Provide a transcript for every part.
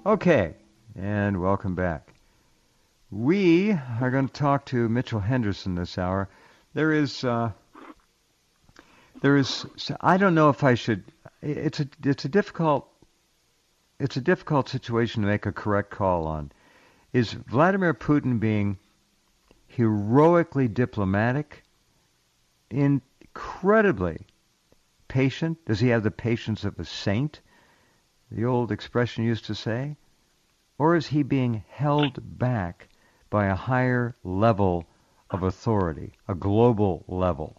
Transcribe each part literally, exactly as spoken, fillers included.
Okay, and welcome back. We are going to talk to Mitchell Henderson this hour. There is, uh, there is. I don't know if I should. It's a, it's a difficult, it's a difficult situation to make a correct call on. Is Vladimir Putin being heroically diplomatic, incredibly patient? Does he have the patience of a saint, the old expression used to say? Or is he being held back by a higher level of authority, a global level?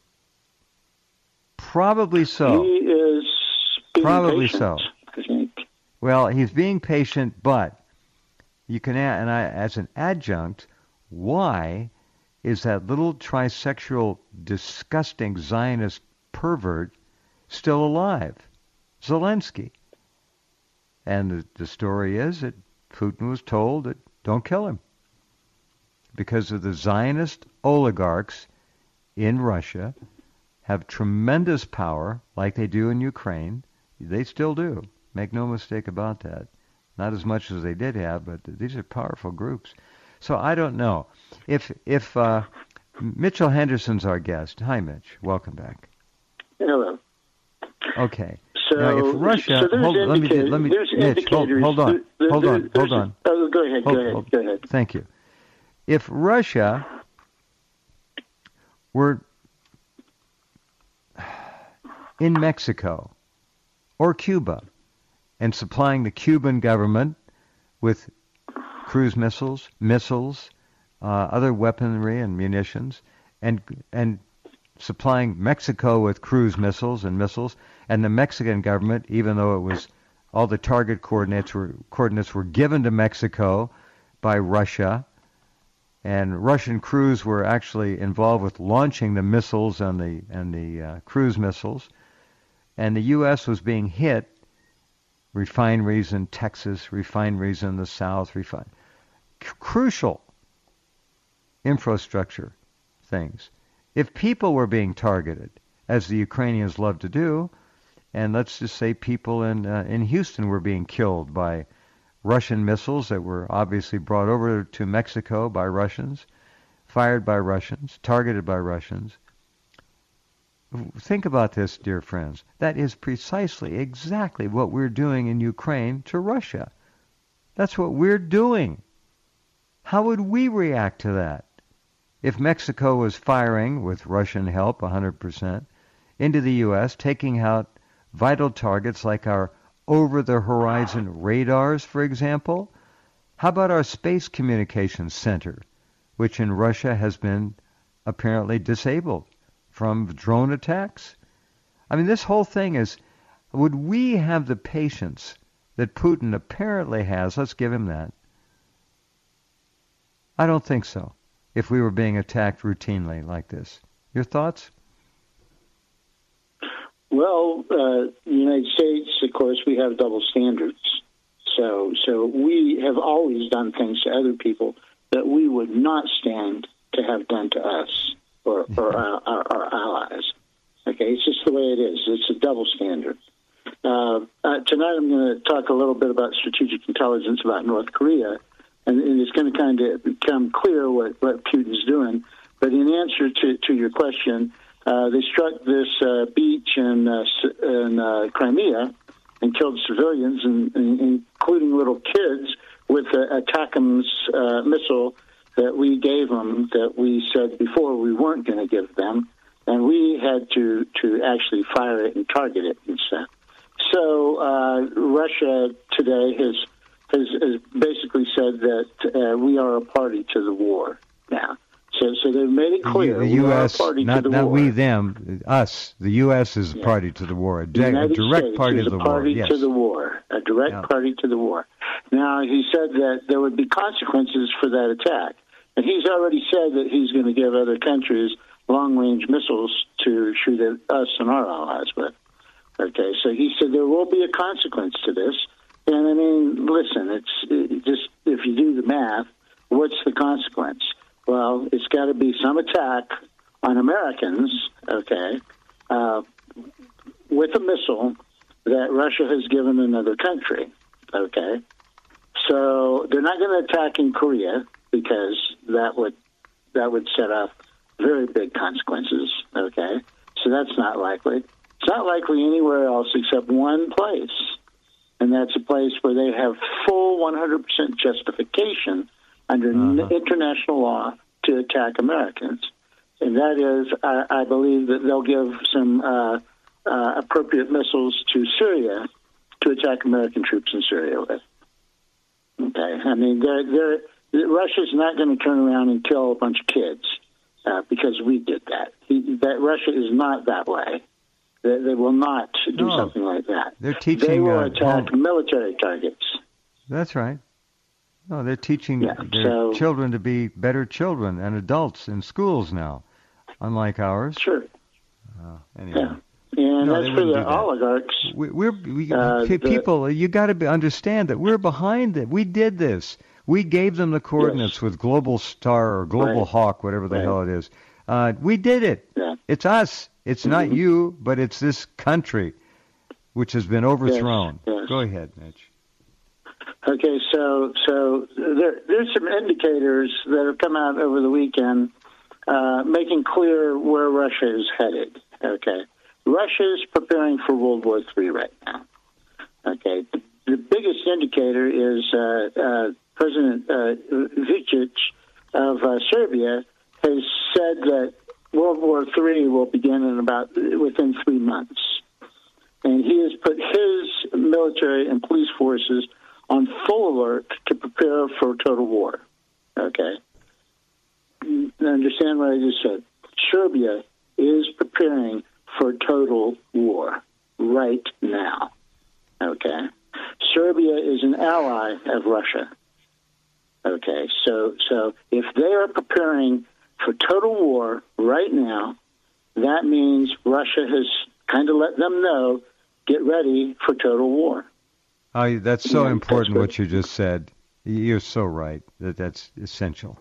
Probably so. He is being Probably patient, so. I think. Well, he's being patient, but you can add, and I, as an adjunct, why is that little trisexual, disgusting Zionist pervert still alive? Zelensky. And the, the story is that Putin was told that don't kill him because of the Zionist oligarchs in Russia have tremendous power like they do in Ukraine. They still do. Make no mistake about that. Not as much as they did have, but these are powerful groups. So I don't know. If if uh, Mitchell Henderson's our guest. Hi, Mitch. Welcome back. Hello. Okay. So, now, if Russia, so hold, let me let me Mitch, hold, hold on, there, hold there, on, hold on. Oh, go ahead, hold, go ahead, hold, go ahead. Thank you. If Russia were in Mexico or Cuba and supplying the Cuban government with cruise missiles, missiles, uh, other weaponry and munitions, and and supplying Mexico with cruise missiles and missiles, and the Mexican government, even though it was all the target coordinates were coordinates were given to Mexico by Russia, and Russian crews were actually involved with launching the missiles and the and the uh, cruise missiles, and the U S was being hit. Refineries in Texas, refineries in the South, refine C- crucial infrastructure things. If people were being targeted, as the Ukrainians love to do, and let's just say people in uh, in Houston were being killed by Russian missiles that were obviously brought over to Mexico by Russians, fired by Russians, targeted by Russians. Think about this, dear friends. That is precisely, exactly what we're doing in Ukraine to Russia. That's what we're doing. How would we react to that? If Mexico was firing, with Russian help, one hundred percent, into the U S, taking out vital targets like our over-the-horizon radars, for example, how about our space communications center, which in Russia has been apparently disabled from drone attacks? I mean, this whole thing is, would we have the patience that Putin apparently has? Let's give him that. I don't think so, if we were being attacked routinely like this. Your thoughts? Well, uh, the United States, of course, we have double standards. So, so we have always done things to other people that we would not stand to have done to us or, or our, our, our allies. Okay, it's just the way it is. It's a double standard. Uh, uh, tonight I'm going to talk a little bit about strategic intelligence about North Korea, and, and it's going to kind of become clear what, what Putin's doing. But in answer to, to your question, uh, they struck this uh, beach in, uh, in uh, Crimea and killed civilians, and, and, including little kids, with a ATACMS uh, missile that we gave them, that we said before we weren't going to give them, and we had to, to actually fire it and target it instead. So uh, Russia today has, has has basically said that uh, we are a party to the war now. So, so they've made it clear the U S, we are a party not, to the not war. we, them, us. The U S is a yeah. party to the war, a, The de- a United direct States party is to the a party war. Yes. to the war, a direct yeah. party to the war. Now, he said that there would be consequences for that attack, and he's already said that he's going to give other countries long-range missiles to shoot at us and our allies with. Okay, so he said there will be a consequence to this. And, I mean, listen, it's it just if you do the math, what's the consequence? Well, it's got to be some attack on Americans, okay, uh, with a missile that Russia has given another country, okay? So they're not going to attack in Korea because that would that would set up very big consequences. Okay, so that's not likely. It's not likely anywhere else except one place, and that's a place where they have full one hundred percent justification under uh-huh. international law to attack Americans. And that is, I, I believe that they'll give some uh, uh, appropriate missiles to Syria to attack American troops in Syria with. Okay, I mean, they're, they're, Russia's not going to turn around and kill a bunch of kids uh, because we did that. He, that Russia is not that way. They, they will not do no, something like that. They're teaching. They will uh, attack home. military targets. That's right. No, they're teaching yeah, their so, children to be better children and adults in schools now, unlike ours. Sure. Uh, anyway. Yeah. And no, that's for the oligarchs. We, we're we, uh, people. The, you got to understand that we're behind it. We did this. We gave them the coordinates yes. with Global Star or Global right. Hawk, whatever the right. hell it is. Uh, we did it. Yeah. It's us. It's mm-hmm. not you, but it's this country, which has been overthrown. Yes. Yes. Go ahead, Mitch. Okay, so so there, there's some indicators that have come out over the weekend uh, making clear where Russia is headed. Okay. Russia is preparing for World War Three right now. Okay, the, the biggest indicator is uh, uh, President uh, Vučić of uh, Serbia has said that World War Three will begin in about within three months, and he has put his military and police forces on full alert to prepare for total war. Okay, understand what I just said? Serbia is preparing for total war right now. Okay. Serbia is an ally of Russia. Okay. So so if they are preparing for total war right now, that means Russia has kind of let them know, get ready for total war. Oh, that's so yeah, important that's what you just said. You're so right that that's essential.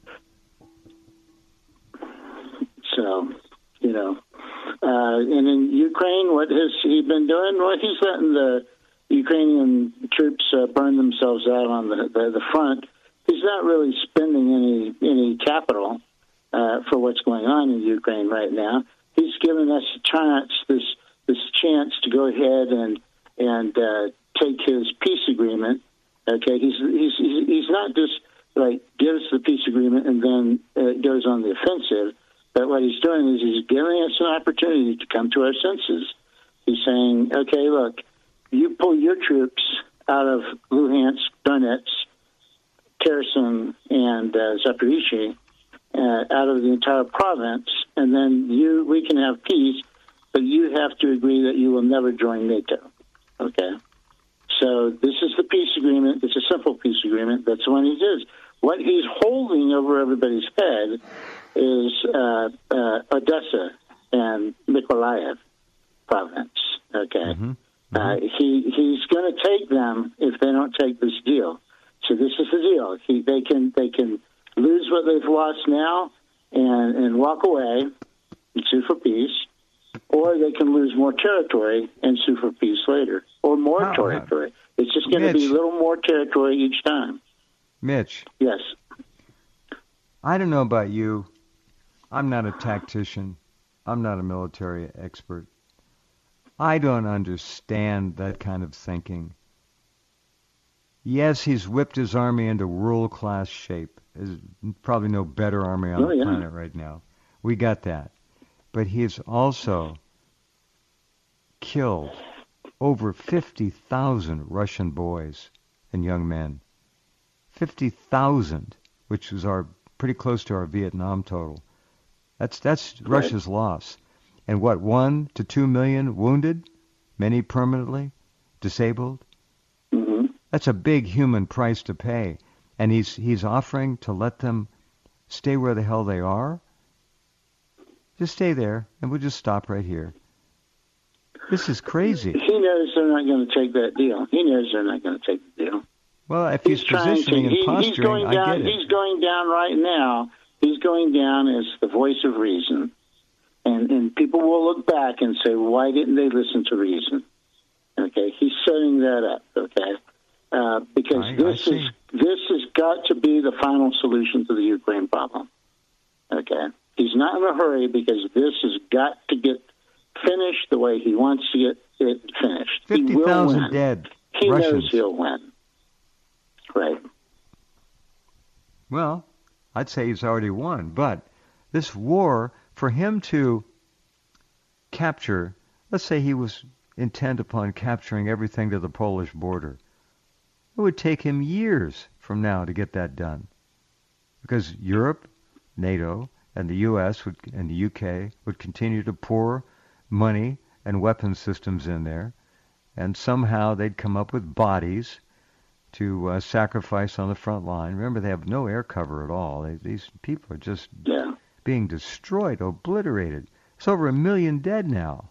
So, you know, Uh, and in Ukraine, what has he been doing? Well, he's letting the Ukrainian troops uh, burn themselves out on the, the, the front. He's not really spending any any capital uh, for what's going on in Ukraine right now. He's giving us a chance, this this chance to go ahead and and uh, take his peace agreement. Okay, he's he's he's not just like gives the peace agreement and then uh, goes on the offensive. But what he's doing is he's giving us an opportunity to come to our senses. He's saying, okay, look, you pull your troops out of Luhansk, Donetsk, Kherson, and uh, Zaporizhzhia, uh, out of the entire province, and then you we can have peace, but you have to agree that you will never join NATO. Okay? So this is the peace agreement. It's a simple peace agreement. That's what he does. What he's holding over everybody's head is uh, uh, Odessa and Mykolaiv province. Okay, mm-hmm. Mm-hmm. Uh, he he's going to take them if they don't take this deal. So this is the deal. He, they can they can lose what they've lost now and and walk away and sue for peace, or they can lose more territory and sue for peace later, or more oh, territory. It's just going to be a little more territory each time. Mitch. Yes. I don't know about you. I'm not a tactician. I'm not a military expert. I don't understand that kind of thinking. Yes, he's whipped his army into world-class shape. There's probably no better army on oh, the yeah. planet right now. We got that. But he's also killed over fifty thousand Russian boys and young men. fifty thousand, which is our pretty close to our Vietnam total. That's that's right. Russia's loss. And what, one to two million wounded, many permanently disabled? Mm-hmm. That's a big human price to pay. And he's he's offering to let them stay where the hell they are? Just stay there, and we'll just stop right here. This is crazy. He knows they're not going to take that deal. He knows they're not going to take the deal. Well, if he's, he's positioning to, and he, posturing, he's going down, I get it. He's going down right now. He's going down as the voice of reason. And, and people will look back and say, why didn't they listen to reason? Okay, he's setting that up, okay? uh, because I, this I is this has got to be the final solution to the Ukraine problem. Okay, he's not in a hurry because this has got to get finished the way he wants to get it finished. Fifty thousand dead He Russians. knows he'll win. Right. Well, I'd say he's already won, but this war, for him to capture, let's say he was intent upon capturing everything to the Polish border, it would take him years from now to get that done. Because Europe, NATO, and the U S would, and the U K would continue to pour money and weapons systems in there, and somehow they'd come up with bodies to uh, sacrifice on the front line. Remember, they have no air cover at all. They, these people are just yeah. being destroyed, obliterated. It's over a million dead now.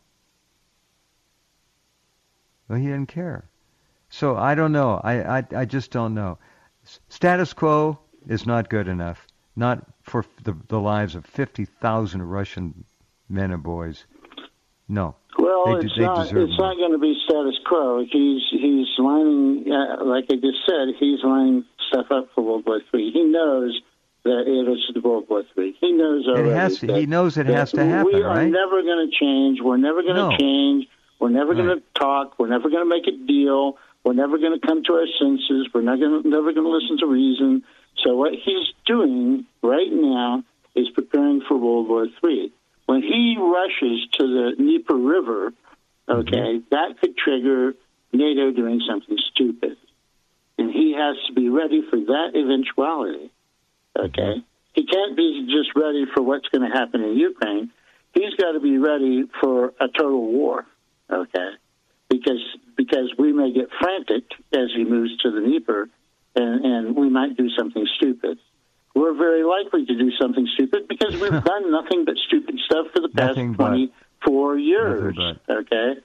Well, he didn't care. So I don't know. I, I, I just don't know. Status quo is not good enough. Not for the, the lives of fifty thousand Russian men and boys. No. Well, they, it's they not. deserve It's more. not going to be status quo. He's he's lining, uh, like I just said, he's lining stuff up for World War Three. He knows that it is World War Three. He knows already. It has to, that, he knows it has to happen, we are right? never going to change. We're never going to No. change. We're never Right. going to talk. We're never going to make a deal. We're never going to come to our senses. We're not going to, never going to listen to reason. So what he's doing right now is preparing for World War Three. When he rushes to the Dnieper River, okay, mm-hmm. that could trigger NATO doing something stupid. And he has to be ready for that eventuality, okay? Mm-hmm. He can't be just ready for what's going to happen in Ukraine. He's got to be ready for a total war, okay? Because because we may get frantic as he moves to the Dnieper, and, and we might do something stupid. We're very likely to do something stupid because we've done nothing but stupid stuff for the past twenty-four years. Okay,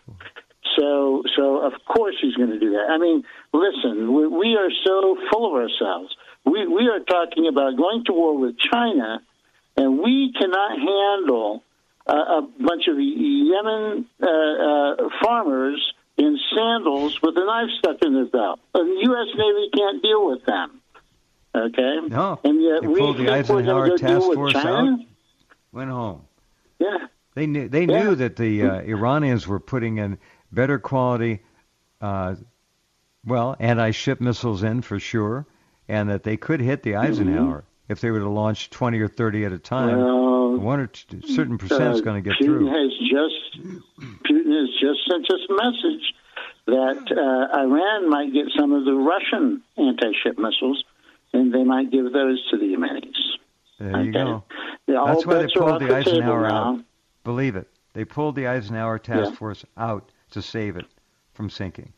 so so of course he's going to do that. I mean, listen, we, we are so full of ourselves. We we are talking about going to war with China, and we cannot handle uh, a bunch of Yemen uh, uh, farmers in sandals with a knife stuck in their belt. The U S Navy can't deal with them. Okay. No. And yet they we pulled the think we're Eisenhower going to go task deal with force China? out. Went home. Yeah. They knew. They yeah. knew that the uh, Iranians were putting in better quality, uh, well, anti-ship missiles in for sure, and that they could hit the Eisenhower mm-hmm. if they were to launch twenty or thirty at a time. Well, one or two, certain percent is uh, going to get Putin through. Has just Putin has just sent us a message that uh, Iran might get some of the Russian anti-ship missiles, and they might give those to the Yemenis. There okay. you go. Yeah, That's why they pulled the, the Eisenhower out. Now. Believe it. They pulled the Eisenhower task yeah. force out to save it from sinking.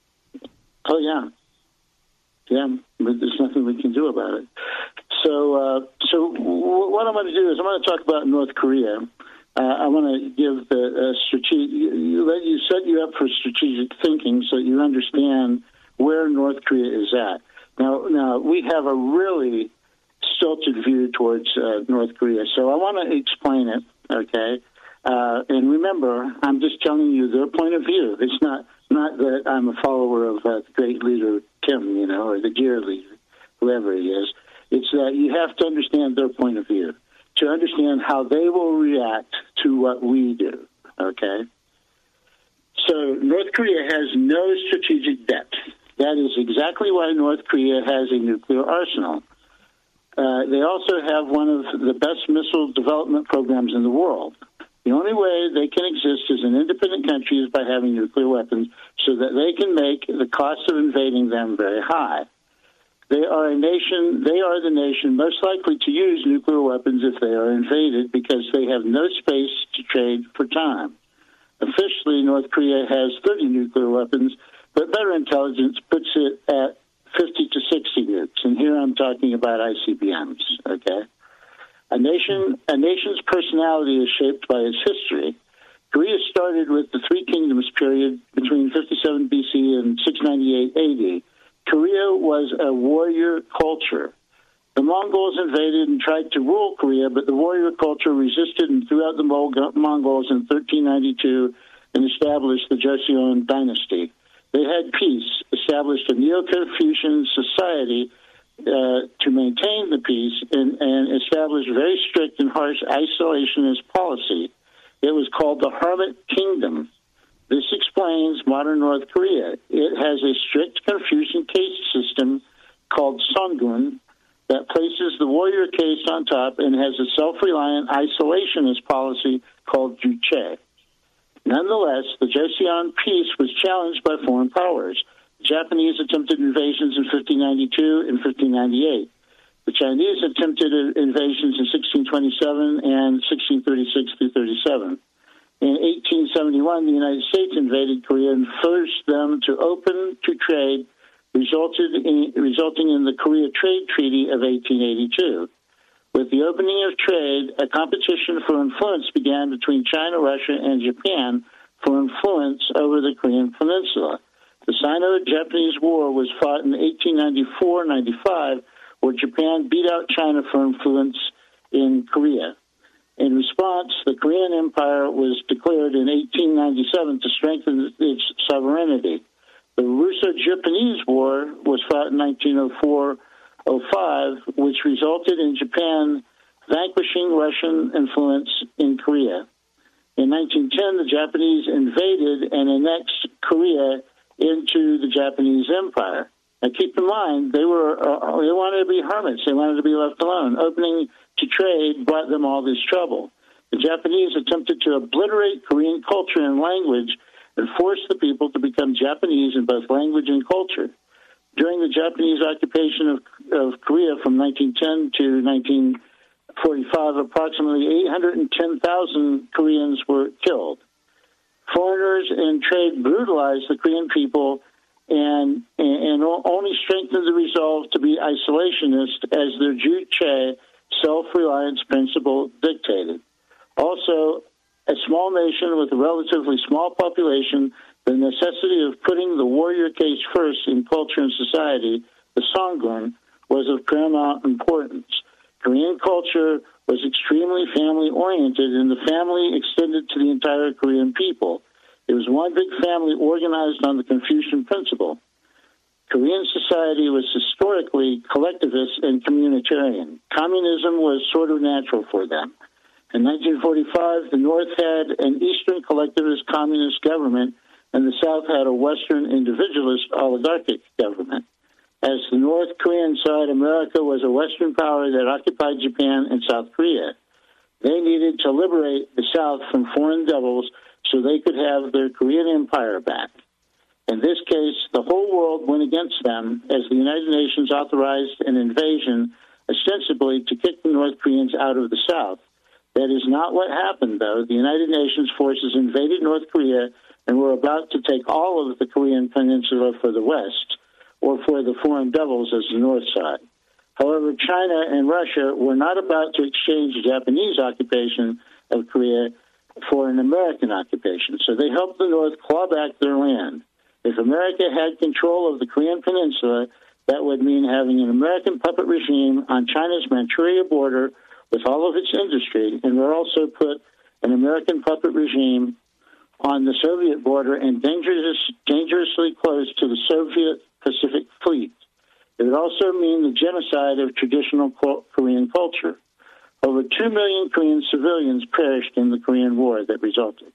Oh, yeah. Yeah, but there's nothing we can do about it. So, uh, so w- what I'm going to do is I'm going to talk about North Korea. Uh, I want to give the uh, strategic, let you set you up for strategic thinking so you understand where North Korea is at. Now, now we have a really stilted view towards uh, North Korea, so I want to explain it. Okay, uh, and remember, I'm just telling you their point of view. It's not not that I'm a follower of uh, the great leader Kim, you know, or the dear leader, whoever he is. It's that you have to understand their point of view to understand how they will react to what we do, okay? So North Korea has no strategic depth. That is exactly why North Korea has a nuclear arsenal. Uh, they also have one of the best missile development programs in the world. The only way they can exist as an independent country is by having nuclear weapons so that they can make the cost of invading them very high. They are a nation, they are the nation most likely to use nuclear weapons if they are invaded because they have no space to trade for time. Officially, North Korea has thirty nuclear weapons, but better intelligence puts it at fifty to sixty nukes. And here I'm talking about I C B Ms, okay? A nation, a nation's personality is shaped by its history. Korea started with the Three Kingdoms period between fifty-seven B C and six ninety-eight A D. Korea was a warrior culture. The Mongols invaded and tried to rule Korea, but the warrior culture resisted and threw out the Mongols in thirteen ninety-two and established the Joseon dynasty. They had peace, established a Neo-Confucian society uh, to maintain the peace, and, and established very strict and harsh isolationist policy. It was called the Hermit Kingdom. This explains modern North Korea. It has a strict Confucian caste system called Songun that places the warrior caste on top and has a self-reliant isolationist policy called Juche. Nonetheless, the Joseon peace was challenged by foreign powers. The Japanese attempted invasions in fifteen ninety-two and fifteen ninety-eight. The Chinese attempted invasions in sixteen twenty-seven and sixteen thirty-six through thirty-seven. In eighteen seventy-one, the United States invaded Korea and forced them to open to trade, resulted in, resulting in the Korea Trade Treaty of eighteen eighty-two. With the opening of trade, a competition for influence began between China, Russia, and Japan for influence over the Korean Peninsula. The Sino-Japanese War was fought in eighteen ninety-four ninety-five, where Japan beat out China for influence in Korea. In response, the Korean Empire was declared in eighteen ninety-seven to strengthen its sovereignty. The Russo-Japanese War was fought in nineteen oh four oh five, which resulted in Japan vanquishing Russian influence in Korea. In nineteen ten, the Japanese invaded and annexed Korea into the Japanese Empire. Now, keep in mind, they were uh, they wanted to be hermits. They wanted to be left alone. Opening to trade brought them all this trouble. The Japanese attempted to obliterate Korean culture and language and force the people to become Japanese in both language and culture. During the Japanese occupation of, of Korea from nineteen ten to nineteen forty-five, approximately eight hundred ten thousand Koreans were killed. Foreigners and trade brutalized the Korean people and, and only strengthened the resolve to be isolationist as their Juche self-reliance principle dictated. Also, a small nation with a relatively small population, the necessity of putting the warrior caste first in culture and society, the Songun, was of paramount importance. Korean culture was extremely family-oriented, and the family extended to the entire Korean people. It was one big family organized on the Confucian principle. Korean society was historically collectivist and communitarian. Communism was sort of natural for them. In nineteen forty-five, the North had an Eastern collectivist communist government, and the South had a Western individualist oligarchic government. As the North Korean side, America was a Western power that occupied Japan and South Korea. They needed to liberate the South from foreign devils so they could have their Korean empire back. In this case, the whole world went against them as the United Nations authorized an invasion, ostensibly to kick the North Koreans out of the South. That is not what happened, though. The United Nations forces invaded North Korea and were about to take all of the Korean peninsula for the West, or for the foreign devils as the North side. However, China and Russia were not about to exchange the Japanese occupation of Korea for an American occupation, so they helped the North claw back their land. If America had control of the Korean peninsula, that would mean having an American puppet regime on China's Manchuria border with all of its industry, and would also put an American puppet regime on the Soviet border and dangerous, dangerously close to the Soviet Pacific Fleet. It would also mean the genocide of traditional Korean culture. Over two million Korean civilians perished in the Korean War that resulted.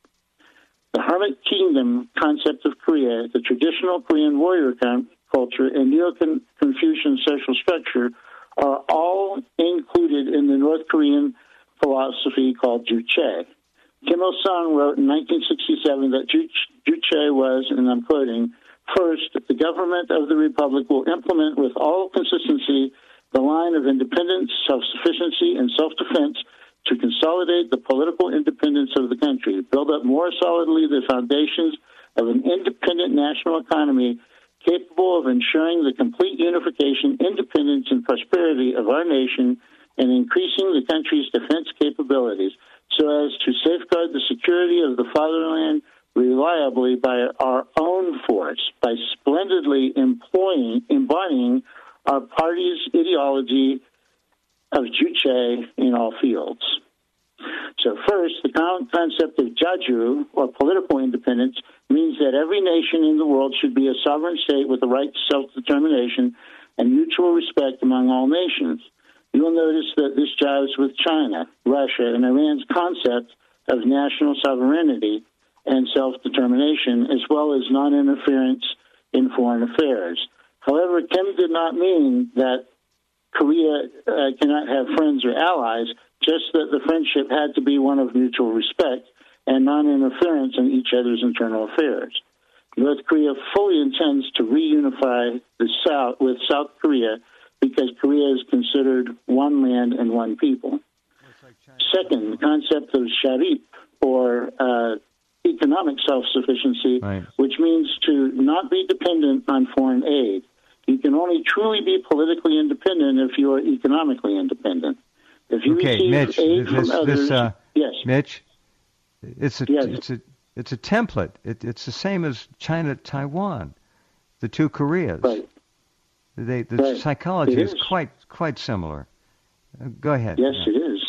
The Hermit Kingdom concept of Korea, the traditional Korean warrior culture, and Neo-Confucian social structure are all included in the North Korean philosophy called Juche. Kim Il-sung wrote in nineteen sixty-seven that Juche was, and I'm quoting, "First, the government of the Republic will implement with all consistency the line of independence, self-sufficiency, and self-defense to consolidate the political independence of the country, build up more solidly the foundations of an independent national economy capable of ensuring the complete unification, independence, and prosperity of our nation, and increasing the country's defense capabilities so as to safeguard the security of the fatherland reliably by our own force, by splendidly employing, embodying our party's ideology of Juche in all fields." So first, the concept of Jaju, or political independence, means that every nation in the world should be a sovereign state with the right to self-determination and mutual respect among all nations. You will notice that this jives with China, Russia, and Iran's concept of national sovereignty and self-determination, as well as non-interference in foreign affairs. However, Kim did not mean that Korea uh, cannot have friends or allies, just that the friendship had to be one of mutual respect and non-interference in each other's internal affairs. North Korea fully intends to reunify the South with South Korea because Korea is considered one land and one people. Second, the concept of sharip, or uh, economic self-sufficiency, right. which means to not be dependent on foreign aid. You can only truly be politically independent if you are economically independent. If you okay, receive Mitch, aid this, from others, this, uh, yes, Mitch, it's a yes. it's a it's a template. It, it's the same as China, Taiwan, the two Koreas. Right. They, the right. psychology it is. is quite quite similar. Uh, go ahead. Yes, yeah. it is.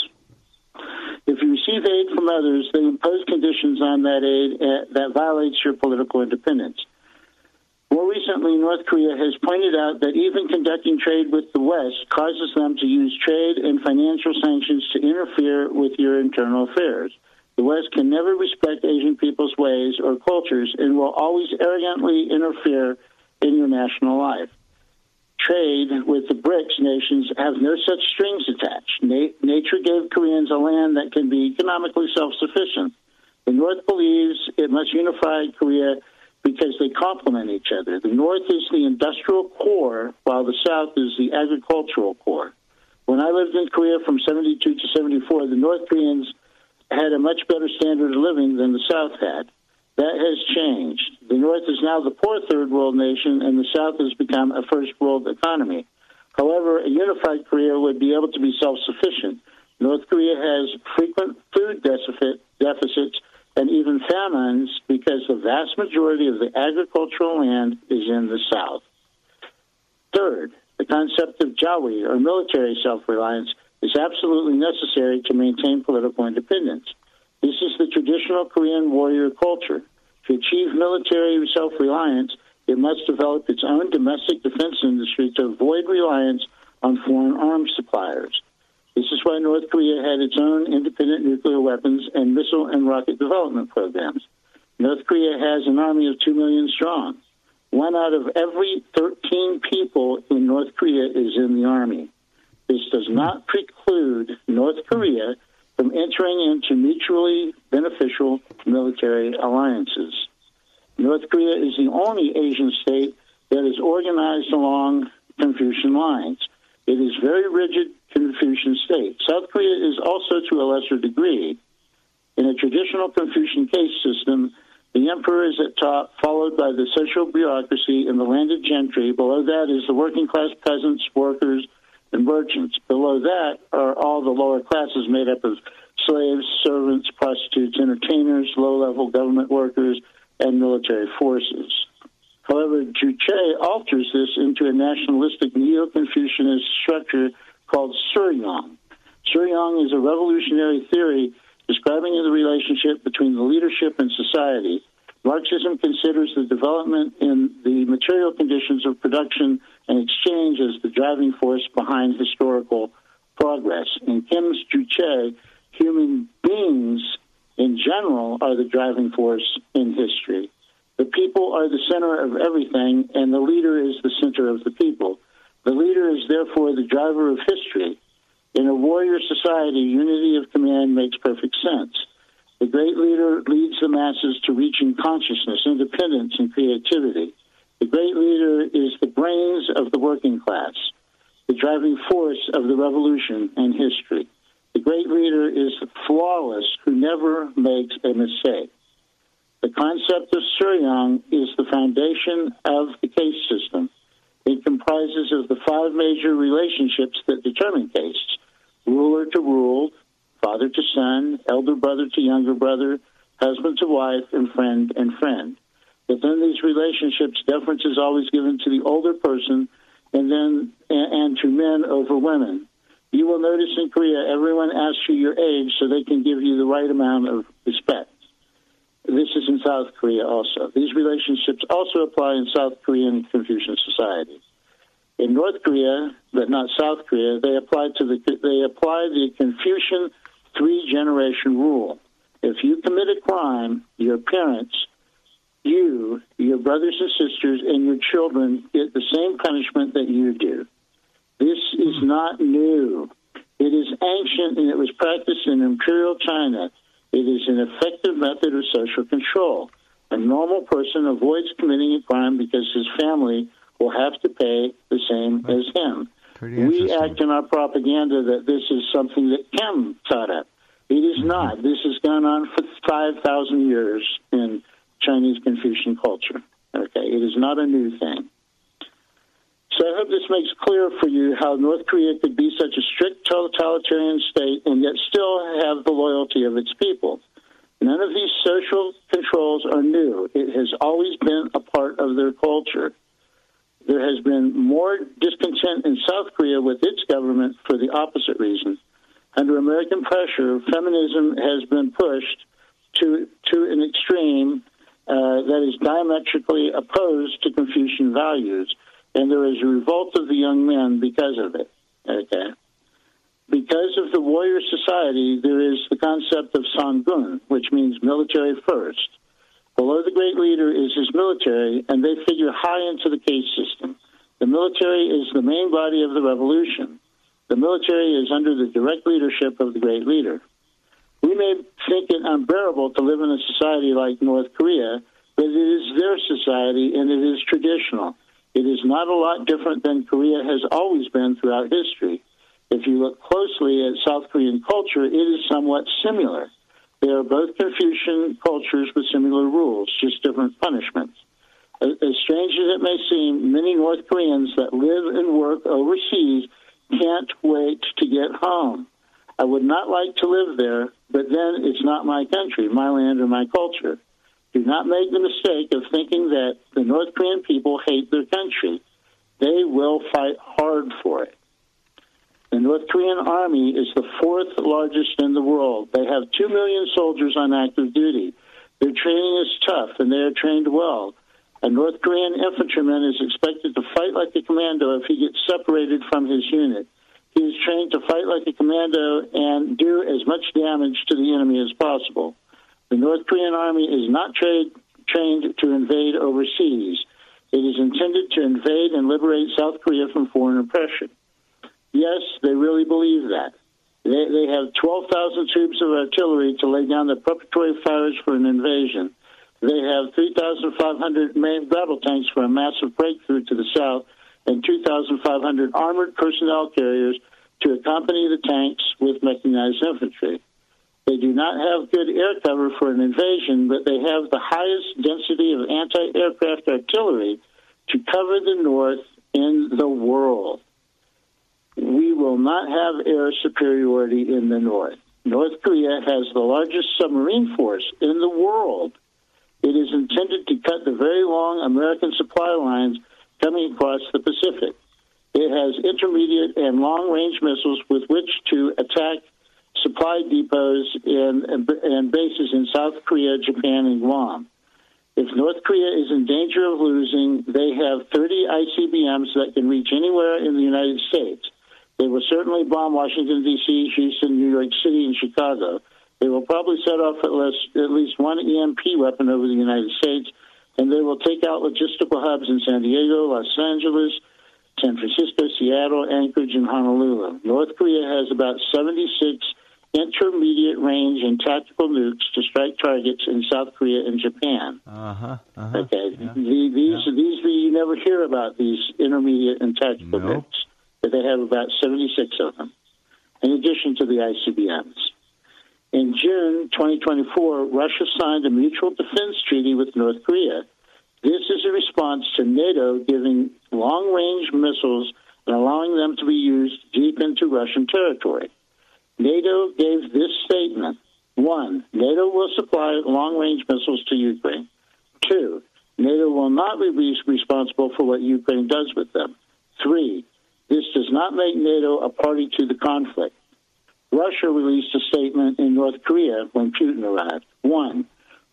If you receive aid from others, they impose conditions on that aid uh, that violates your political independence. More recently, North Korea has pointed out that even conducting trade with the West causes them to use trade and financial sanctions to interfere with your internal affairs. The West can never respect Asian people's ways or cultures and will always arrogantly interfere in your national life. Trade with the BRICS nations have no such strings attached. Na- nature gave Koreans a land that can be economically self-sufficient. The North believes it must unify Korea because they complement each other. The North is the industrial core, while the South is the agricultural core. When I lived in Korea from seventy-two to seventy-four, the North Koreans had a much better standard of living than the South had. That has changed. The North is now the poor third world nation, and the South has become a first world economy. However, a unified Korea would be able to be self-sufficient. North Korea has frequent food deficit, deficits and even famines because the vast majority of the agricultural land is in the South. Third, the concept of Jawi, or military self-reliance, is absolutely necessary to maintain political independence. This is the traditional Korean warrior culture. To achieve military self-reliance, it must develop its own domestic defense industry to avoid reliance on foreign arms suppliers. This is why North Korea had its own independent nuclear weapons and missile and rocket development programs. North Korea has an army of two million strong. One out of every thirteen people in North Korea is in the army. This does not preclude North Korea from entering into mutually beneficial military alliances. North Korea is the only Asian state that is organized along Confucian lines. It is very rigid Confucian state. South Korea is also to a lesser degree. In a traditional Confucian caste system, the emperor is at top, followed by the social bureaucracy and the landed gentry. Below that is the working class peasants, workers, and merchants. Below that are all the lower classes made up of slaves, servants, prostitutes, entertainers, low-level government workers, and military forces. However, Juche alters this into a nationalistic neo-Confucianist structure called Suryong. Suryong is a revolutionary theory describing the relationship between the leadership and society. Marxism considers the development in the material conditions of production and exchange as the driving force behind historical progress. In Kim's Juche, human beings in general are the driving force in history. The people are the center of everything, and the leader is the center of the people. The leader is therefore the driver of history. In a warrior society, unity of command makes perfect sense. The great leader leads the masses to reaching consciousness, independence, and creativity. The great leader is the brains of the working class, the driving force of the revolution and history. The great leader is flawless, who never makes a mistake. The concept of Suryong is the foundation of the caste system. It comprises of the five major relationships that determine castes: ruler to ruled, father to son, elder brother to younger brother, husband to wife, and friend and friend. Within these relationships, deference is always given to the older person and then and to men over women. You will notice in Korea, everyone asks you your age so they can give you the right amount of respect. This is in South Korea also. These relationships also apply in South Korean Confucian society. In North Korea, but not South Korea, they apply to the they apply the Confucian three-generation rule. If you commit a crime, your parents, you, your brothers and sisters, and your children get the same punishment that you do. This is not new. It is ancient, and it was practiced in Imperial China. It is an effective method of social control. A normal person avoids committing a crime because his family will have to pay the same as him. We act in our propaganda that this is something that Kim taught up. It is mm-hmm. not. This has gone on for five thousand years in Chinese Confucian culture. Okay, it is not a new thing. So I hope this makes clear for you how North Korea could be such a strict totalitarian state and yet still have the loyalty of its people. None of these social controls are new. It has always been a part of their culture. There has been more discontent in South Korea with its government for the opposite reason. Under American pressure, feminism has been pushed to to an extreme uh, that is diametrically opposed to Confucian values, and there is a revolt of the young men because of it. Okay, because of the warrior society, there is the concept of Sangun, which means military first. Below the great leader is his military, and they figure high into the caste system. The military is the main body of the revolution. The military is under the direct leadership of the great leader. We may think it unbearable to live in a society like North Korea, but it is their society, and it is traditional. It is not a lot different than Korea has always been throughout history. If you look closely at South Korean culture, it is somewhat similar. They are both Confucian cultures with similar rules, just different punishments. As strange as it may seem, many North Koreans that live and work overseas can't wait to get home. I would not like to live there, but then it's not my country, my land, or my culture. Do not make the mistake of thinking that the North Korean people hate their country. They will fight hard for it. The North Korean Army is the fourth largest in the world. They have two million soldiers on active duty. Their training is tough, and they are trained well. A North Korean infantryman is expected to fight like a commando if he gets separated from his unit. He is trained to fight like a commando and do as much damage to the enemy as possible. The North Korean Army is not tra- trained to invade overseas. It is intended to invade and liberate South Korea from foreign oppression. Yes, they really believe that. They, they have twelve thousand troops of artillery to lay down the preparatory fires for an invasion. They have three thousand five hundred main battle tanks for a massive breakthrough to the south and two thousand five hundred armored personnel carriers to accompany the tanks with mechanized infantry. They do not have good air cover for an invasion, but they have the highest density of anti-aircraft artillery to cover the north in the world. We will not have air superiority in the north. North Korea has the largest submarine force in the world. It is intended to cut the very long American supply lines coming across the Pacific. It has intermediate and long-range missiles with which to attack supply depots and, and bases in South Korea, Japan, and Guam. If North Korea is in danger of losing, they have thirty I C B Ms that can reach anywhere in the United States. They will certainly bomb Washington, D C, Houston, New York City, and Chicago. They will probably set off at least, at least one E M P weapon over the United States, and they will take out logistical hubs in San Diego, Los Angeles, San Francisco, Seattle, Anchorage, and Honolulu. North Korea has about seventy-six intermediate range and tactical nukes to strike targets in South Korea and Japan. Uh-huh. uh-huh okay. Yeah. The, these, yeah. these, you never hear about these intermediate and tactical nope. nukes, but they have about seventy-six of them, in addition to the I C B Ms. In June twenty twenty-four, Russia signed a mutual defense treaty with North Korea. This is a response to NATO giving long-range missiles and allowing them to be used deep into Russian territory. NATO gave this statement. One, NATO will supply long-range missiles to Ukraine. Two, NATO will not be responsible for what Ukraine does with them. Three, this does not make NATO a party to the conflict. Russia released a statement in North Korea when Putin arrived. One,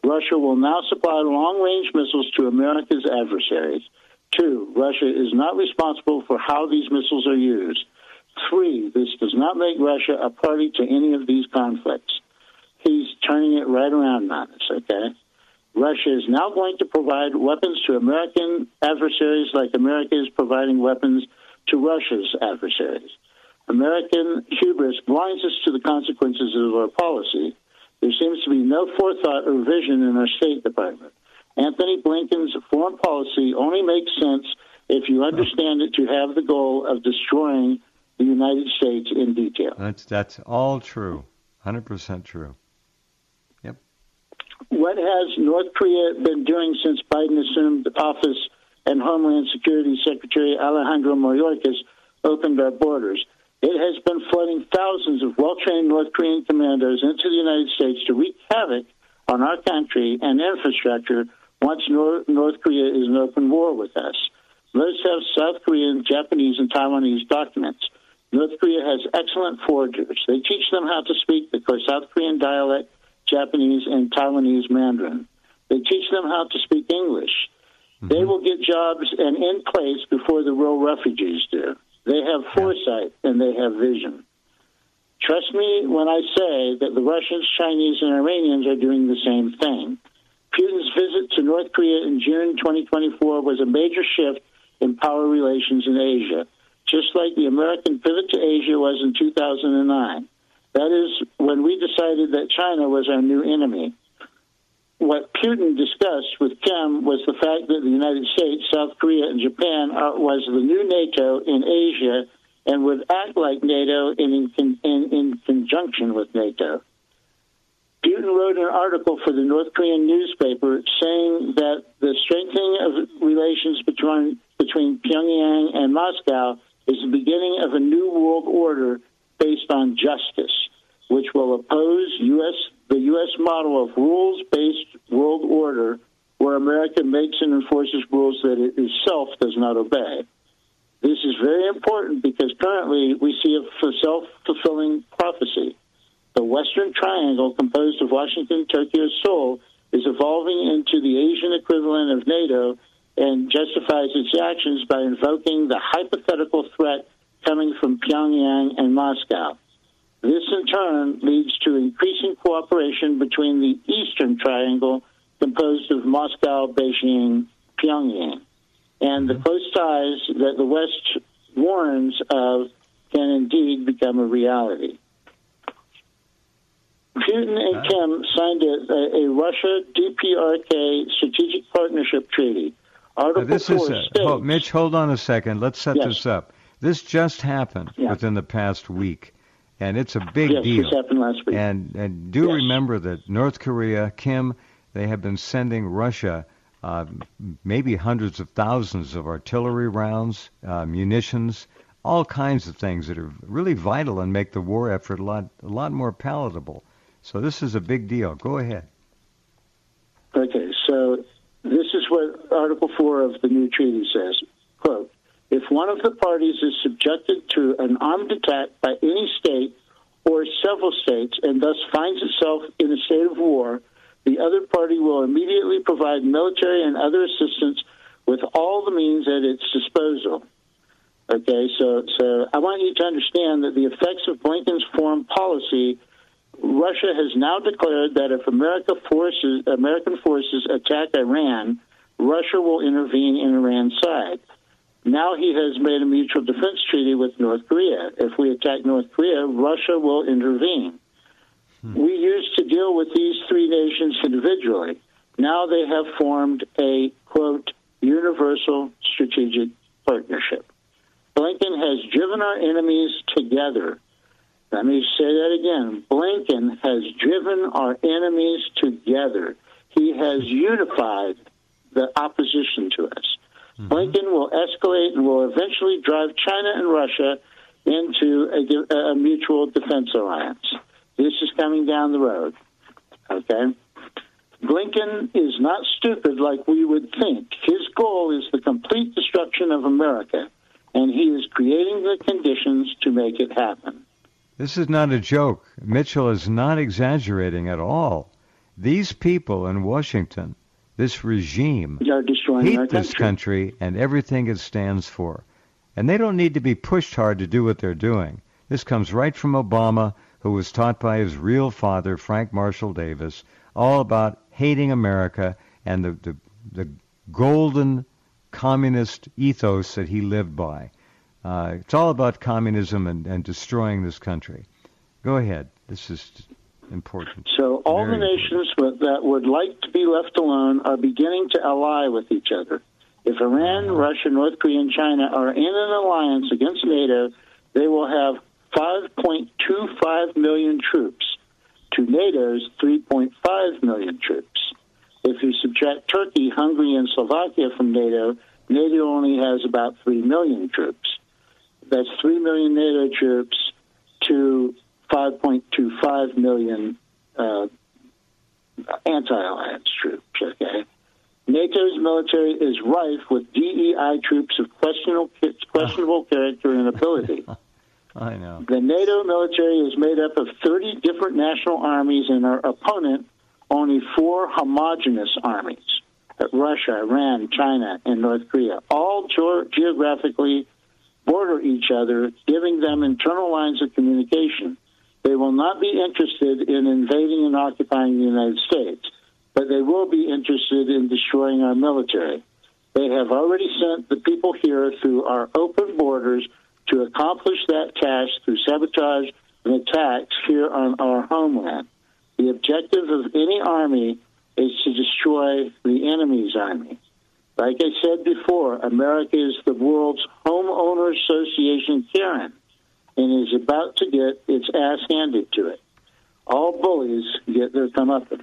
Russia will now supply long-range missiles to America's adversaries. Two, Russia is not responsible for how these missiles are used. Three, this does not make Russia a party to any of these conflicts. He's turning it right around on us, okay? Russia is now going to provide weapons to American adversaries like America is providing weapons to Russia's adversaries. American hubris blinds us to the consequences of our policy. There seems to be no forethought or vision in our State Department. Anthony Blinken's foreign policy only makes sense if you understand it to have the goal of destroying the United States in detail. That's that's all true, one hundred percent true. Yep. What has North Korea been doing since Biden assumed office and Homeland Security Secretary Alejandro Mayorkas opened our borders? It has been flooding thousands of well-trained North Korean commandos into the United States to wreak havoc on our country and infrastructure once North, North Korea is in open war with us. Most have South Korean, Japanese, and Taiwanese documents. North Korea has excellent foragers. They teach them how to speak the South Korean dialect, Japanese, and Taiwanese Mandarin. They teach them how to speak English. Mm-hmm. They will get jobs and in place before the real refugees do. They have foresight and they have vision. Trust me when I say that the Russians, Chinese, and Iranians are doing the same thing. Putin's visit to North Korea in June twenty twenty-four was a major shift in power relations in Asia, just like the American pivot to Asia was in two thousand nine. That is when we decided that China was our new enemy. What Putin discussed with Kim was the fact that the United States, South Korea, and Japan are, was the new NATO in Asia and would act like NATO in, in, in, in conjunction with NATO. Putin wrote an article for the North Korean newspaper saying that the strengthening of relations between, between Pyongyang and Moscow is the beginning of a new world order based on justice, which will oppose U S the U S model of rules-based world order where America makes and enforces rules that it itself does not obey. This is very important because currently we see a self-fulfilling prophecy. The Western Triangle, composed of Washington, Tokyo, Seoul, is evolving into the Asian equivalent of NATO and justifies its actions by invoking the hypothetical threat coming from Pyongyang and Moscow. This, in turn, leads to increasing cooperation between the Eastern Triangle, composed of Moscow, Beijing, Pyongyang, and the close ties that the West warns of can indeed become a reality. Putin and Kim signed a, a, a Russia D P R K Strategic Partnership Treaty. Article this four is a, states, oh, Mitch, hold on a second. Let's set yes. this up. This just happened yeah. within the past week. And it's a big yes, deal. This happened last week. And, and do yes. remember that North Korea, Kim, they have been sending Russia uh, maybe hundreds of thousands of artillery rounds, uh, munitions, all kinds of things that are really vital and make the war effort a lot, a lot more palatable. So this is a big deal. Go ahead. Okay, so this is what Article four of the new treaty says. Quote, if one of the parties is subjected to an armed attack by any state or several states and thus finds itself in a state of war, the other party will immediately provide military and other assistance with all the means at its disposal. Okay, so, so I want you to understand that the effects of Blinken's foreign policy, Russia has now declared that if America forces, American forces attack Iran, Russia will intervene in Iran's side. Now he has made a mutual defense treaty with North Korea. If we attack North Korea, Russia will intervene. Hmm. We used to deal with these three nations individually. Now they have formed a, quote, universal strategic partnership. Blinken has driven our enemies together. Let me say that again. Blinken has driven our enemies together. He has unified the opposition to us. Mm-hmm. Blinken will escalate and will eventually drive China and Russia into a, a mutual defense alliance. This is coming down the road, okay? Blinken is not stupid like we would think. His goal is the complete destruction of America, and he is creating the conditions to make it happen. This is not a joke. Mitchell is not exaggerating at all. these people in Washington, this regime, They're destroying hate our this country. country and everything it stands for. And they don't need to be pushed hard to do what they're doing. This comes right from Obama, who was taught by his real father, Frank Marshall Davis, all about hating America and the, the, the golden communist ethos that he lived by. Uh, it's all about communism and, and destroying this country. Go ahead. This is important. So all Very the nations with, that would like to be left alone are beginning to ally with each other. If Iran, Russia, North Korea, and China are in an alliance against NATO, they will have five point two five million troops to NATO's three point five million troops. If you subtract Turkey, Hungary, and Slovakia from NATO, NATO only has about three million troops. That's three million NATO troops to five point two five million uh, anti-alliance troops, okay? NATO's military is rife with D E I troops of questionable, questionable character and ability. I know. The NATO military is made up of thirty different national armies, and our opponent only four homogenous armies. Russia, Iran, China, and North Korea, all ge- geographically border each other, giving them internal lines of communication. They will not be interested in invading and occupying the United States, but they will be interested in destroying our military. They have already sent the people here through our open borders to accomplish that task through sabotage and attacks here on our homeland. The objective of any army is to destroy the enemy's army. Like I said before, America is the world's homeowner association Karen, and is about to get its ass handed to it. All bullies get their comeuppance.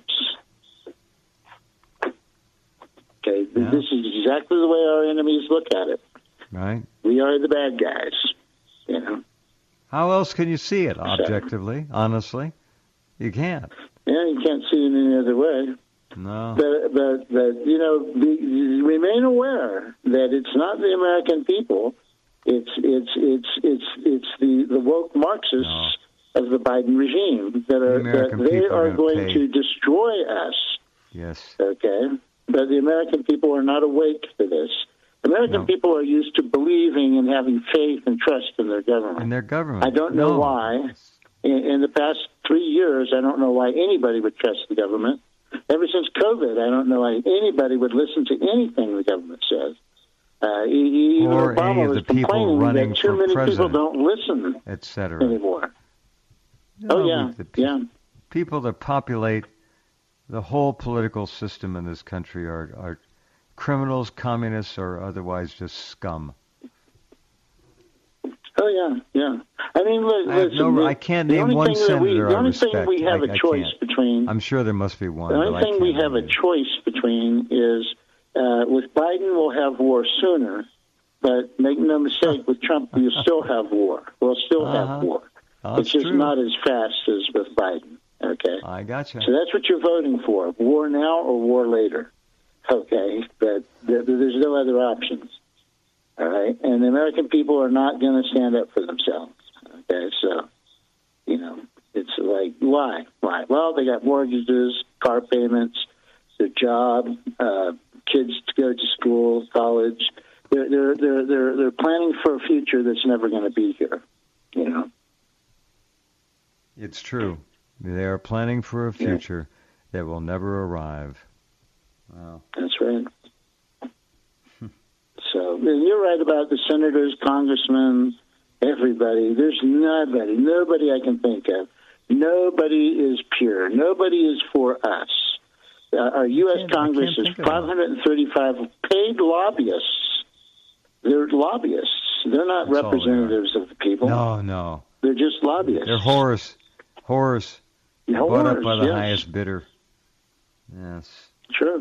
Okay, Yeah. This is exactly the way our enemies look at it. Right. We are the bad guys, you know. How else can you see it objectively, honestly? You can't. Yeah, you can't see it any other way. No. But, but, but you know, be, remain aware that it's not the American people. It's it's it's it's it's the, the woke Marxists No. of the Biden regime that are The American that they people are are gonna going pay. to destroy us. Yes. Okay, but the American people are not awake to this. American No. people are used to believing and having faith and trust in their government. In their government. I don't know No. why. In, in the past three years, I don't know why anybody would trust the government. Ever since COVID, I don't know why anybody would listen to anything the government says. Uh, e- even Or Obama any of was the people complaining running that too for many president. people don't listen Et cetera. anymore. No, oh yeah, the pe- yeah. People that populate the whole political system in this country are, are criminals, communists, or otherwise just scum. Oh yeah, yeah. I mean, li- I have listen. no- the- I can't the name only one thing that we, senator The I only thing respect. we have I- a I choice can't. between. I'm sure there must be one. The but only I thing we can't have a name choice between is uh, with Biden, we'll have war sooner, but make no mistake, with Trump, we'll still have war. We'll still Uh-huh. have war. Oh, it's that's just true. not as fast as with Biden. Okay, I gotcha. so that's what you're voting for: war now or war later. Okay, but th- there's no other options. All right, and the American people are not going to stand up for themselves. Okay, so you know, it's like why, why? Well, they got mortgages, car payments, their job, uh, kids to go to school, college. They're they're they're they're they're planning for a future that's never going to be here. You know. It's true. They are planning for a future yeah. that will never arrive. Wow. That's right. So and you're right about the senators, congressmen, everybody. There's nobody, nobody I can think of. Nobody is pure. Nobody is for us. Uh, our U S. can't- I Congress can't is think of five hundred thirty-five paid lobbyists. They're lobbyists. They're not That's all they are. representatives of the people. No, no. They're just lobbyists. They're whores. Whores. Yeah, Bought up whores, by the yes. highest bidder. Yes. Sure.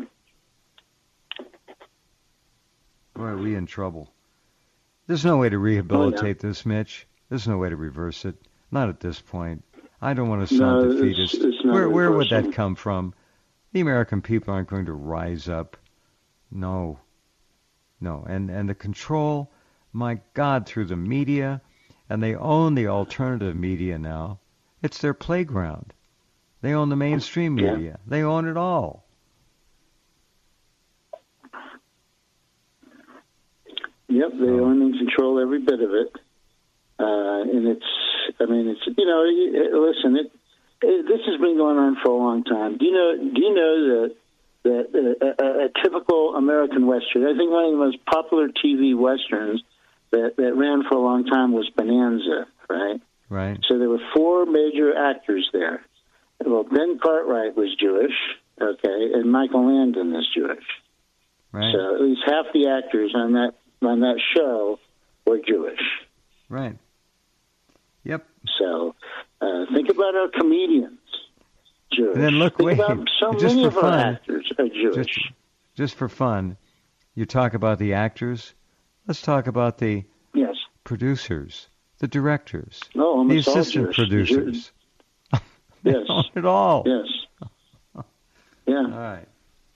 Boy, are we in trouble. There's no way to rehabilitate this, Mitch. There's no way to reverse it. Not at this point. I don't want to sound No, it's- defeatist. it's not where where would that reversible. come from? The American people aren't going to rise up. No. No. And and the control, my God, through the media, and they own the alternative media now. It's their playground. They own the mainstream media. Yeah. They own it all. Yep, they oh. own and control every bit of it. Uh, and it's, I mean, it's, you know, listen, it, it, this has been going on for a long time. Do you know, do you know that, that uh, a, a typical American Western, I think one of the most popular T V Westerns that, that ran for a long time was Bonanza, right? Right. So there were four major actors there. Well, Ben Cartwright was Jewish, okay, and Michael Landon is Jewish. Right. So at least half the actors on that on that show were Jewish. Right. Yep. So uh, think about our comedians, Jewish. And then look, think wait, about so just many for of fun, our actors are Jewish. Just, just for fun, you talk about the actors. Let's talk about the yes. producers, the directors, no, the assistant Jewish. producers. They yes. own it all. Yes. Yeah. All right.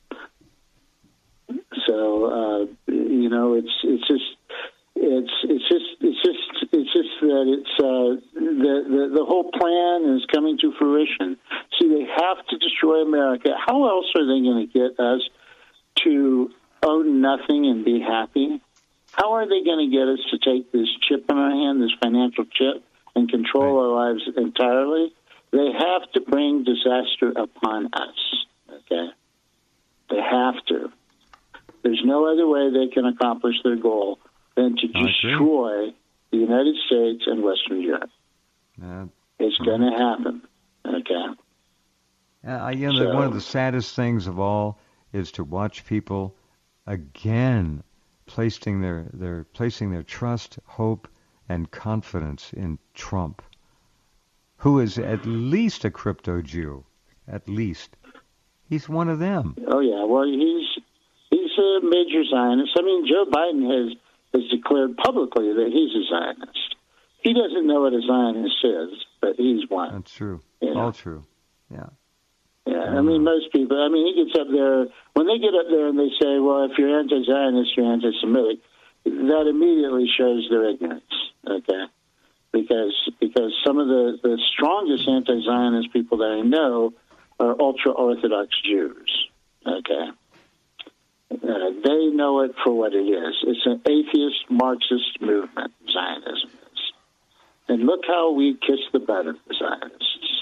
So uh, you know, it's it's just it's it's just it's just it's just that it's uh, the, the the whole plan is coming to fruition. See, they have to destroy America. How else are they going to get us to own nothing and be happy? How are they going to get us to take this chip in our hand, this financial chip, and control right. our lives entirely? They have to bring disaster upon us, okay? They have to. There's no other way they can accomplish their goal than to destroy the United States and Western Europe. Uh, it's going to happen, okay? Uh, you know, so, one of the saddest things of all is to watch people again placing their, their, placing their trust, hope, and confidence in Trump, who is at least a crypto Jew, at least. He's one of them. Oh, yeah. Well, he's he's a major Zionist. I mean, Joe Biden has, has declared publicly that he's a Zionist. He doesn't know what a Zionist is, but he's one. That's true. You know? All true. Yeah. Yeah, I mean, most people, I mean, he gets up there, when they get up there and they say, well, if you're anti-Zionist, you're anti-Semitic, that immediately shows their ignorance, okay? Because because some of the, the strongest anti-Zionist people that I know are ultra-Orthodox Jews, okay? Uh, they know it for what it is. It's an atheist Marxist movement, Zionism is. And look how we kiss the butt of the Zionists.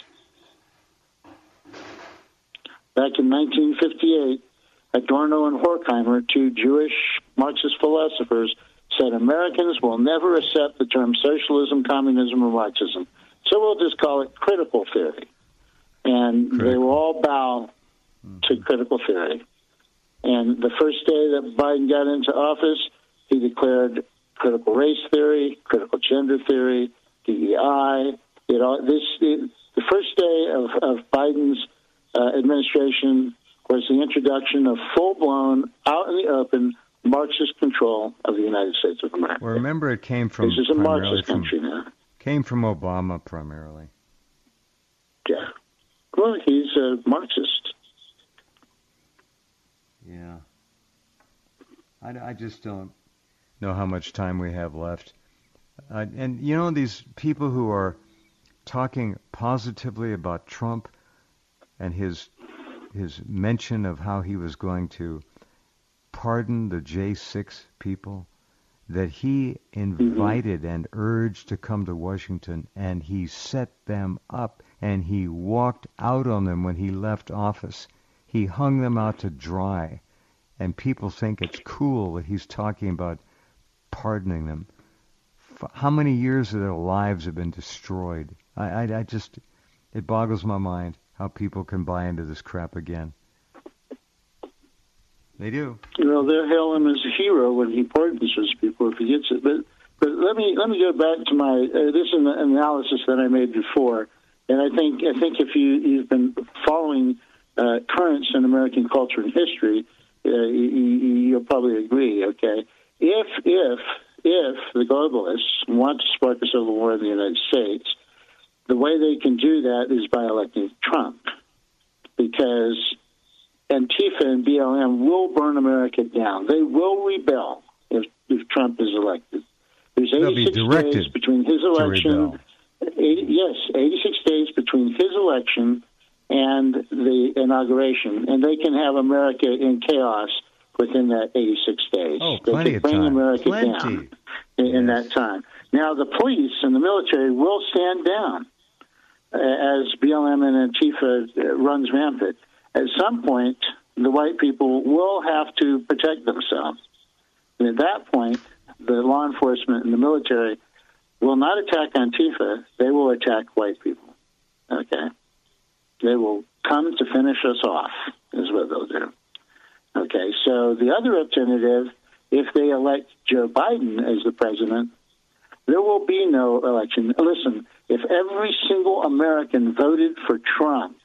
Back in nineteen fifty-eight, Adorno and Horkheimer, two Jewish Marxist philosophers, said Americans will never accept the term socialism, communism, or Marxism. So we'll just call it critical theory. And critical. They will all bow to critical theory. And the first day that Biden got into office, he declared critical race theory, critical gender theory, D E I. You know, this the, the first day of, of Biden's uh, administration was the introduction of full-blown, out in the open, Marxist control of the United States of America. Well, remember, it came from this is a Marxist country from, now. Came from Obama primarily. Yeah. Well, he's a Marxist. Yeah. I, I just don't know how much time we have left. Uh, and, you know, these people who are talking positively about Trump and his his mention of how he was going to pardon the J six people that he invited mm-hmm. and urged to come to Washington, and he set them up, and he walked out on them when he left office. He hung them out to dry, and people think it's cool that he's talking about pardoning them. How many years of their lives have been destroyed? I, I, I just, it boggles my mind how people can buy into this crap again. They do. You know, they'll hail him as a hero when he pardons those people if he gets it. But but let me let me go back to my uh, this is an analysis that I made before, and I think I think if you you've been following uh, currents in American culture and history, uh, you, you'll probably agree. Okay, if if if the globalists want to spark a civil war in the United States, the way they can do that is by electing Trump, because Antifa and B L M will burn America down. They will rebel if, if Trump is elected. There's eighty-six days between his election. eighty, yes, eighty-six days between his election and the inauguration, and they can have America in chaos within that eighty-six days. Oh, they plenty can of bring time. America Plenty. down in, in Yes. that time. Now, the police and the military will stand down uh, as B L M and Antifa uh, runs rampant. At some point, the white people will have to protect themselves. And at that point, the law enforcement and the military will not attack Antifa. They will attack white people. Okay? They will come to finish us off, is what they'll do. Okay, so the other alternative, if they elect Joe Biden as the president, there will be no election. Listen, if every single American voted for Trump,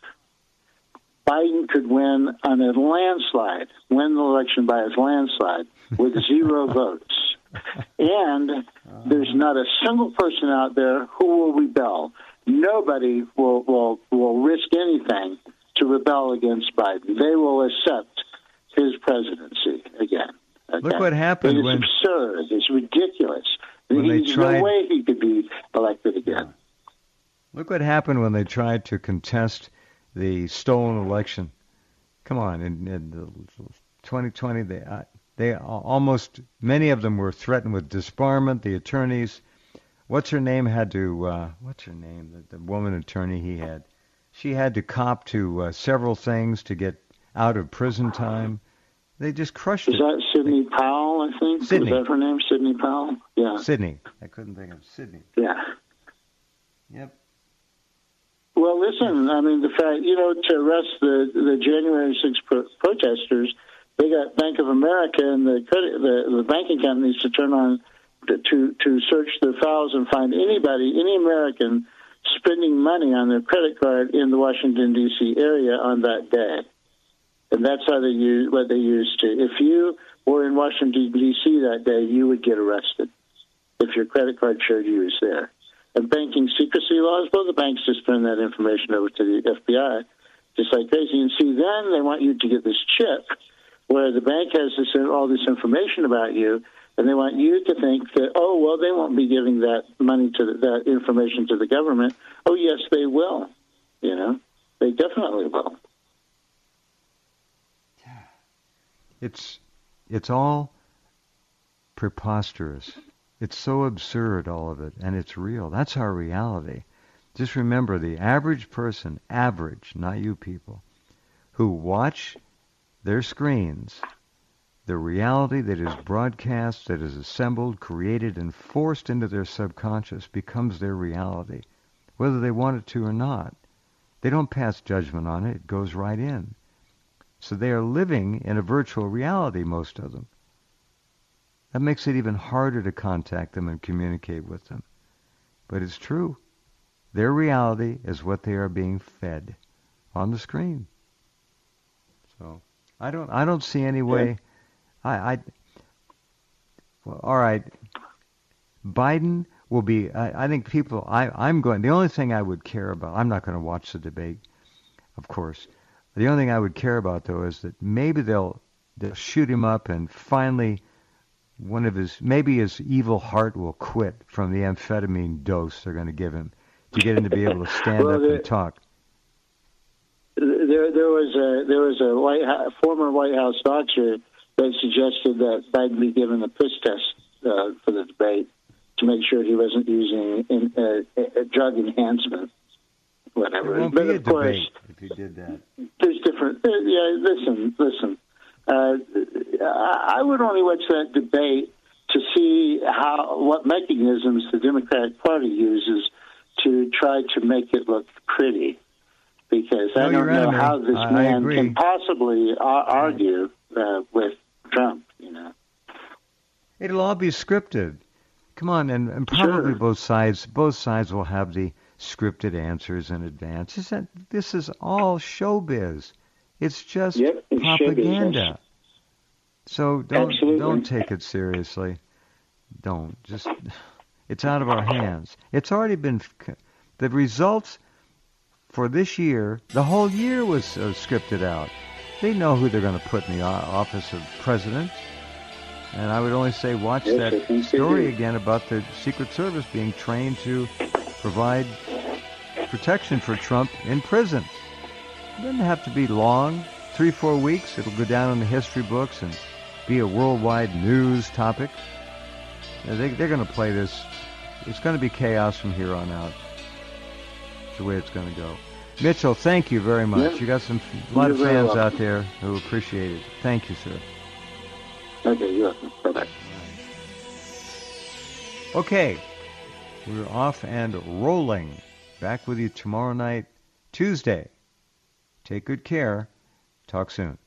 Biden could win on a landslide, win the election by a landslide with zero votes. And there's not a single person out there who will rebel. Nobody will, will, will risk anything to rebel against Biden. They will accept his presidency again. Okay? Look what happened it is when absurd. It's ridiculous. when they There's tried- no way he could be elected again. Look what happened when they tried to contest the stolen election. Come on, in, in twenty twenty, they uh, they almost many of them were threatened with disbarment. The attorneys, what's her name, had to uh, what's her name? The, the woman attorney he had, she had to cop to uh, several things to get out of prison time. They just crushed Is it. that Sidney Powell, I think? Sidney. Is that her name, Sidney Powell? Yeah. Sydney. I couldn't think of Sydney. Yeah. Yep. Well, listen, I mean, the fact, you know, to arrest the, the January sixth pro- protesters, they got Bank of America and the credit, the, the banking companies to turn on to, to, to search their files and find anybody, any American, spending money on their credit card in the Washington, D C area on that day. And that's how they use what they used to. If you were in Washington, D C that day, you would get arrested if your credit card showed you was there. And banking secrecy laws, well, the banks just turn that information over to the F B I just like crazy. And see, then they want you to get this chip where the bank has this, all this information about you, and they want you to think that, oh, well, they won't be giving that money to the, that information to the government. Oh, yes, they will. You know, they definitely will. It's it's all preposterous. It's so absurd, all of it, and it's real. That's our reality. Just remember, the average person, average, not you people, who watch their screens, the reality that is broadcast, that is assembled, created, and forced into their subconscious becomes their reality, whether they want it to or not. They don't pass judgment on it. It goes right in. So they are living in a virtual reality, most of them. That makes it even harder to contact them and communicate with them. But it's true. Their reality is what they are being fed on the screen. So I don't I don't see any way. I, I well, all right. Biden will be, I, I think people, I, I'm going, the only thing I would care about, I'm not going to watch the debate, of course. The only thing I would care about, though, is that maybe they'll they'll shoot him up and finally one of his, maybe his evil heart will quit from the amphetamine dose they're going to give him to get him to be able to stand well, up there, and talk. There, there was a there was a White House, former White House doctor that suggested that Biden be given a piss test uh, for the debate to make sure he wasn't using in, uh, a drug enhancement, whatever. It won't but be a of course, debate if he did that. There's different. Uh, yeah, listen, listen. Uh, I would only watch that debate to see how what mechanisms the Democratic Party uses to try to make it look pretty, because No, I don't you're know enemy. how this I- I man agree. can possibly uh, argue uh, with Trump. You know, It'll all be scripted. Come on, and, and probably Sure. both sides both sides will have the scripted answers in advance. This is, this is all showbiz. It's just Yep, it's propaganda. showbiz, yes. So don't Absolutely. don't take it seriously. Don't. Just it's out of our hands. It's already been the results for this year. The whole year was uh, scripted out. They know who they're going to put in the o- office of president. And I would only say watch Yes, I that think they story do. again about the Secret Service being trained to provide protection for Trump in prison. doesn't have to be long. Three, four weeks. It'll go down in the history books and be a worldwide news topic. They, they're going to play this. It's going to be chaos from here on out. It's the way it's going to go. Mitchell, thank you very much. Yeah. You got some a lot You're of very fans welcome. out there who appreciate it. Thank you, sir. Okay, you're welcome. Bye-bye. Okay, we're off and rolling. Back with you tomorrow night, Tuesday. Take good care. Talk soon.